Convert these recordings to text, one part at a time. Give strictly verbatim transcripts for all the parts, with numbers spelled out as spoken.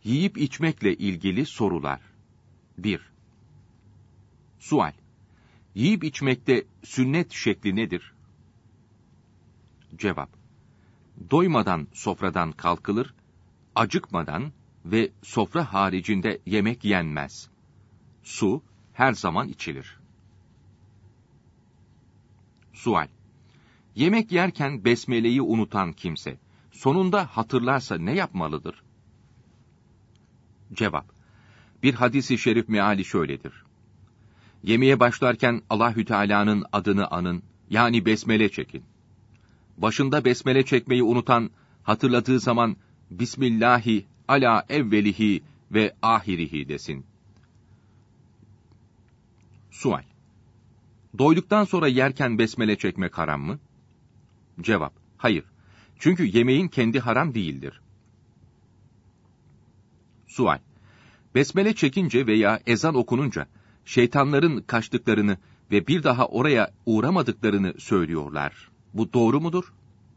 Yiyip içmekle ilgili sorular. bir. Sual. Yiyip içmekte sünnet şekli nedir? Cevap. Doymadan sofradan kalkılır, acıkmadan ve sofra haricinde yemek yenmez. Su her zaman içilir. Sual. Yemek yerken besmeleyi unutan kimse, sonunda hatırlarsa ne yapmalıdır? Cevap. Bir hadis-i şerif meali şöyledir. Yemeğe başlarken Allahü Teala'nın adını anın, yani besmele çekin. Başında besmele çekmeyi unutan, hatırladığı zaman Bismillahi ala evvelihi ve ahirihi desin. Sual. Doyduktan sonra yerken besmele çekmek haram mı? Cevap. Hayır. Çünkü yemeğin kendi haram değildir. Sual. Besmele çekince veya ezan okununca şeytanların kaçtıklarını ve bir daha oraya uğramadıklarını söylüyorlar. Bu doğru mudur?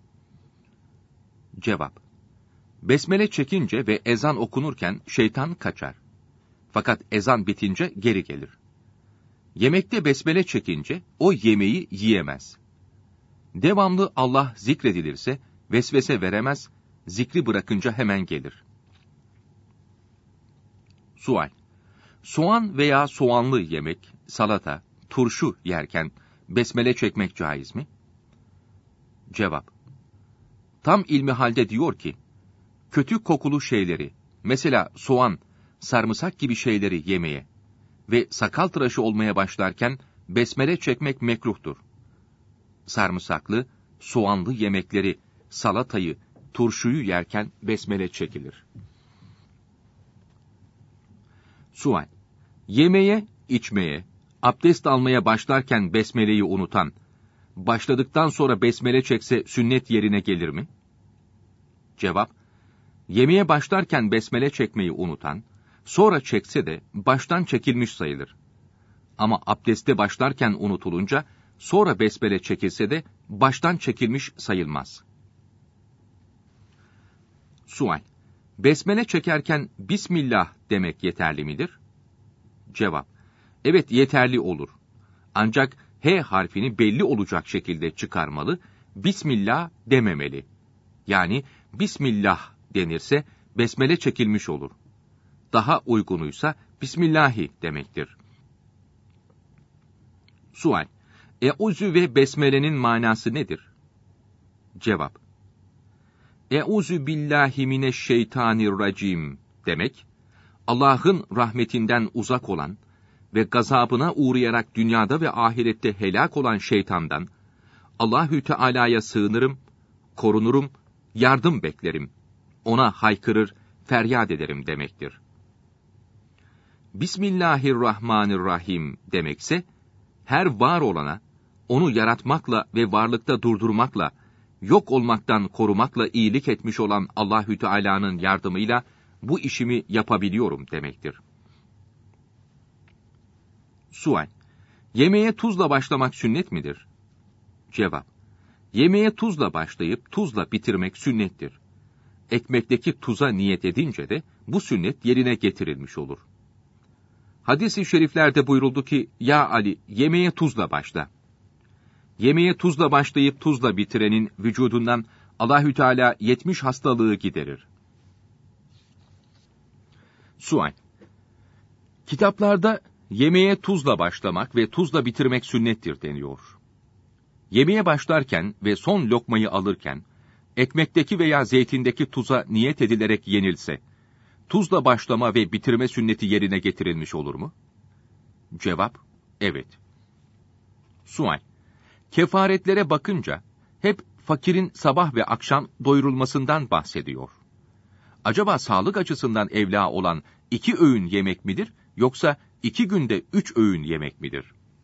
Cevap. Besmele çekince ve ezan okunurken şeytan kaçar. Fakat ezan bitince geri gelir. Yemekte besmele çekince o yemeği yiyemez. Devamlı Allah zikredilirse vesvese veremez, zikri bırakınca hemen gelir. Sual. Soğan veya soğanlı yemek, salata, turşu yerken besmele çekmek caiz mi? Cevap. Tam ilmihalde diyor ki, kötü kokulu şeyleri, mesela soğan, sarımsak gibi şeyleri yemeye ve sakal tıraşı olmaya başlarken besmele çekmek mekruhtur. Sarımsaklı, soğanlı yemekleri, salatayı, turşuyu yerken besmele çekilir. Sual. Yemeye, içmeye, abdest almaya başlarken besmeleyi unutan, başladıktan sonra besmele çekse sünnet yerine gelir mi? Cevap. Yemeğe başlarken besmele çekmeyi unutan, sonra çekse de baştan çekilmiş sayılır. Ama abdeste başlarken unutulunca, sonra besmele çekilse de baştan çekilmiş sayılmaz. Sual. Besmele çekerken Bismillah demek yeterli midir? Cevap. Evet, yeterli olur. Ancak H harfini belli olacak şekilde çıkarmalı, Bismillah dememeli. Yani Bismillah denirse besmele çekilmiş olur. Daha uygunuysa Bismillahi demektir. Sual. Eûzü ve besmelenin manası nedir? Cevap. Eûzü billahi mineşşeytanirracim demek, Allah'ın rahmetinden uzak olan ve gazabına uğrayarak dünyada ve ahirette helak olan şeytandan, Allahü Teala'ya sığınırım, korunurum, yardım beklerim, ona haykırır, feryat ederim demektir. Bismillahirrahmanirrahim demekse, her var olana, onu yaratmakla ve varlıkta durdurmakla, yok olmaktan korumakla iyilik etmiş olan Allahü Teala'nın yardımıyla bu işimi yapabiliyorum demektir. Sual. Yemeğe tuzla başlamak sünnet midir? Cevap. Yemeğe tuzla başlayıp tuzla bitirmek sünnettir. Ekmekteki tuza niyet edince de bu sünnet yerine getirilmiş olur. Hadis-i şeriflerde buyuruldu ki, ya Ali, yemeğe tuzla başla. Yemeğe tuzla başlayıp tuzla bitirenin vücudundan Allahü Teala yetmiş hastalığı giderir. Sual. Kitaplarda yemeğe tuzla başlamak ve tuzla bitirmek sünnettir deniyor. Yemeğe başlarken ve son lokmayı alırken, ekmekteki veya zeytindeki tuza niyet edilerek yenilse, tuzla başlama ve bitirme sünneti yerine getirilmiş olur mu? Cevap, evet. Sual. Kefaretlere bakınca, hep fakirin sabah ve akşam doyurulmasından bahsediyor. Acaba sağlık açısından evla olan iki öğün yemek midir, yoksa iki günde üç öğün yemek midir?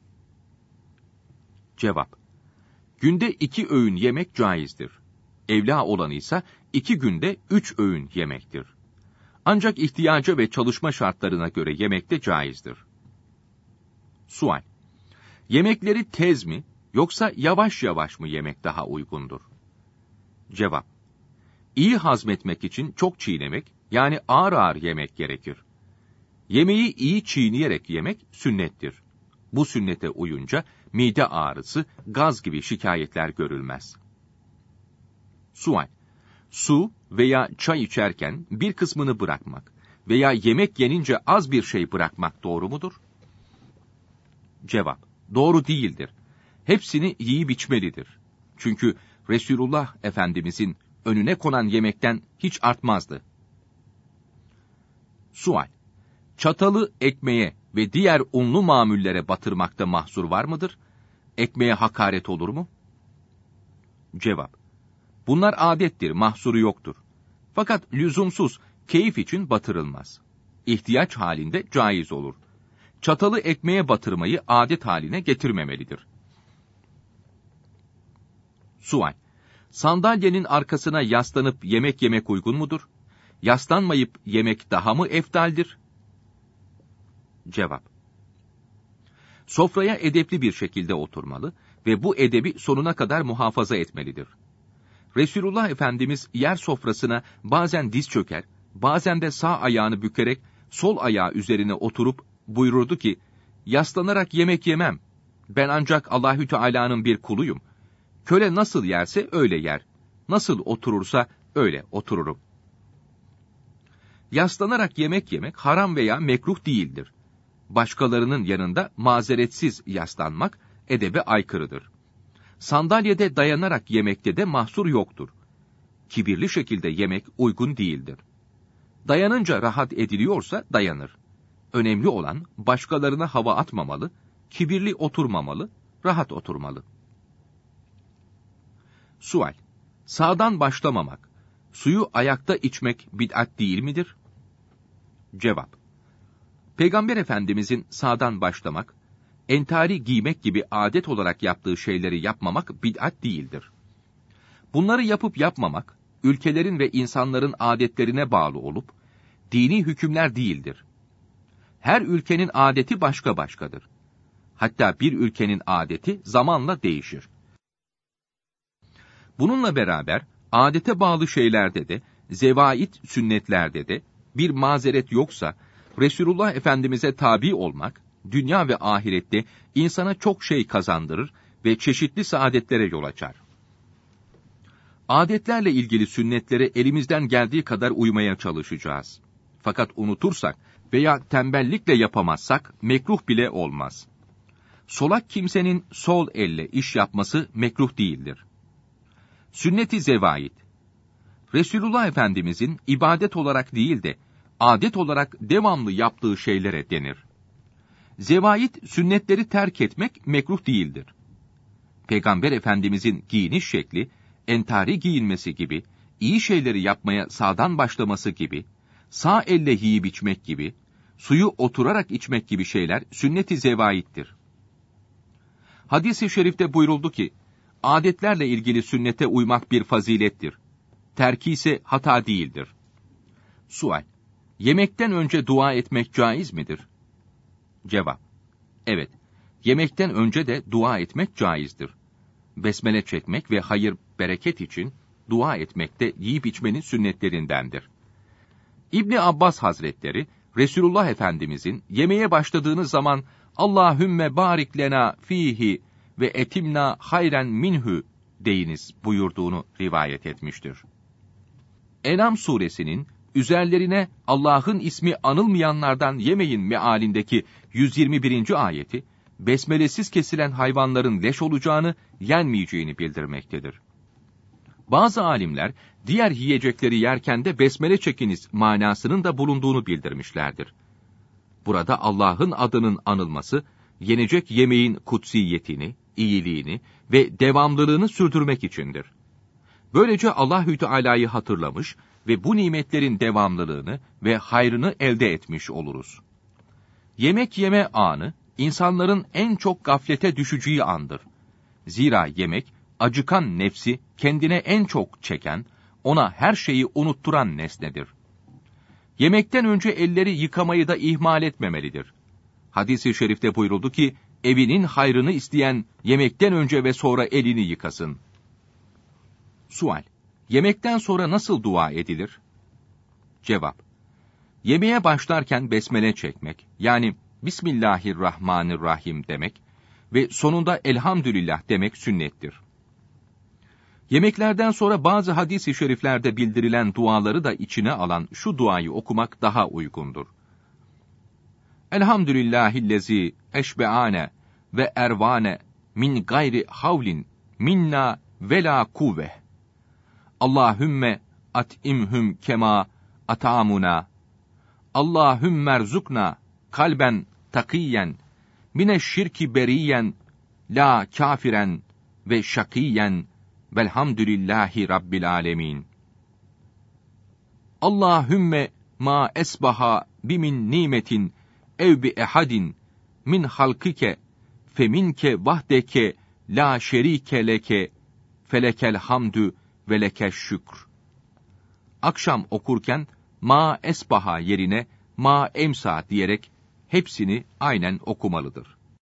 Cevap. Günde iki öğün yemek caizdir. Evla olanı ise iki günde üç öğün yemektir. Ancak ihtiyaca ve çalışma şartlarına göre yemek de caizdir. Sual. Yemekleri tez mi, yoksa yavaş yavaş mı yemek daha uygundur? Cevap. İyi hazmetmek için çok çiğnemek, yani ağır ağır yemek gerekir. Yemeği iyi çiğneyerek yemek sünnettir. Bu sünnete uyunca mide ağrısı, gaz gibi şikayetler görülmez. Sual: Su veya çay içerken bir kısmını bırakmak veya yemek yenince az bir şey bırakmak doğru mudur? Cevap: Doğru değildir. Hepsini yiyip içmelidir. Çünkü Resulullah Efendimizin önüne konan yemekten hiç artmazdı. Sual: Çatalı ekmeğe ve diğer unlu mamullere batırmakta mahzur var mıdır? Ekmeğe hakaret olur mu? Cevap: Bunlar adettir, mahsuru yoktur. Fakat lüzumsuz, keyif için batırılmaz. İhtiyaç halinde caiz olur. Çatalı ekmeğe batırmayı adet haline getirmemelidir. Sual: Sandalyenin arkasına yaslanıp yemek yemek uygun mudur? Yaslanmayıp yemek daha mı efdaldir? Cevap: Sofraya edepli bir şekilde oturmalı ve bu edebi sonuna kadar muhafaza etmelidir. Resulullah Efendimiz yer sofrasına bazen diz çöker, bazen de sağ ayağını bükerek sol ayağı üzerine oturup buyururdu ki, yaslanarak yemek yemem. Ben ancak Allahü Teala'nın bir kuluyum. Köle nasıl yerse öyle yer. Nasıl oturursa öyle otururum. Yaslanarak yemek yemek haram veya mekruh değildir. Başkalarının yanında mazeretsiz yaslanmak edebe aykırıdır. Sandalyede dayanarak yemekte de mahsur yoktur. Kibirli şekilde yemek uygun değildir. Dayanınca rahat ediliyorsa dayanır. Önemli olan başkalarına hava atmamalı, kibirli oturmamalı, rahat oturmalı. Sual: Sağdan başlamamak, suyu ayakta içmek bid'at değil midir? Cevap: Peygamber Efendimizin sağdan başlamak, entari giymek gibi adet olarak yaptığı şeyleri yapmamak bid'at değildir. Bunları yapıp yapmamak, ülkelerin ve insanların adetlerine bağlı olup, dini hükümler değildir. Her ülkenin adeti başka başkadır. Hatta bir ülkenin adeti zamanla değişir. Bununla beraber, adete bağlı şeylerde de, zevait sünnetlerde de, bir mazeret yoksa, Resulullah Efendimiz'e tabi olmak, dünya ve ahirette insana çok şey kazandırır ve çeşitli saadetlere yol açar. Adetlerle ilgili sünnetlere elimizden geldiği kadar uymaya çalışacağız. Fakat unutursak veya tembellikle yapamazsak mekruh bile olmaz. Solak kimsenin sol elle iş yapması mekruh değildir. Sünnet-i zevait: Resulullah Efendimizin ibadet olarak değil de adet olarak devamlı yaptığı şeylere denir. Zevait, sünnetleri terk etmek mekruh değildir. Peygamber Efendimizin giyiniş şekli, entari giyinmesi gibi, iyi şeyleri yapmaya sağdan başlaması gibi, sağ elle yiyip içmek gibi, suyu oturarak içmek gibi şeyler sünnet-i zevaittir. Hadis-i şerifte buyuruldu ki, adetlerle ilgili sünnete uymak bir fazilettir. Terki ise hata değildir. Sual: Yemekten önce dua etmek caiz midir? Cevap: Evet, yemekten önce de dua etmek caizdir. Besmele çekmek ve hayır, bereket için dua etmek de yiyip içmenin sünnetlerindendir. İbni Abbas Hazretleri, Resulullah Efendimizin yemeğe başladığınız zaman Allahümme barik lena fihi ve etimna hayren minhu deyiniz buyurduğunu rivayet etmiştir. En'am suresinin üzerlerine Allah'ın ismi anılmayanlardan yemeyin mealindeki yüz yirmi birinci ayeti, besmelesiz kesilen hayvanların leş olacağını, yenmeyeceğini bildirmektedir. Bazı alimler, diğer yiyecekleri yerken de besmele çekiniz manasının da bulunduğunu bildirmişlerdir. Burada Allah'ın adının anılması, yenecek yemeğin kutsiyetini, iyiliğini ve devamlılığını sürdürmek içindir. Böylece Allahü Teala'yı hatırlamış ve bu nimetlerin devamlılığını ve hayrını elde etmiş oluruz. Yemek yeme anı, insanların en çok gaflete düşeceği andır. Zira yemek, acıkan nefsi kendine en çok çeken, ona her şeyi unutturan nesnedir. Yemekten önce elleri yıkamayı da ihmal etmemelidir. Hadis-i şerifte buyuruldu ki, evinin hayrını isteyen yemekten önce ve sonra elini yıkasın. Sual: Yemekten sonra nasıl dua edilir? Cevap: Yemeğe başlarken besmele çekmek, yani Bismillahirrahmanirrahim demek ve sonunda Elhamdülillah demek sünnettir. Yemeklerden sonra bazı hadis-i şeriflerde bildirilen duaları da içine alan şu duayı okumak daha uygundur. Elhamdülillahillezî eşbe'ane ve ervane min gayri havlin minna ve la kuvve. Allahümme at'imhum kema at'amuna. Allahümmerzukna kalben takiyen mineşşirki beriyen la kafiren ve şakiyen velhamdülillahi rabbil alemin. Allahümme ma esbaha bimin nimetin ev bi ehadin min halkike feminke vahdeke la şerike leke felekel hamdü ve lekeş şükr. Akşam okurken ma esbaha yerine ma emsa diyerek hepsini aynen okumalıdır.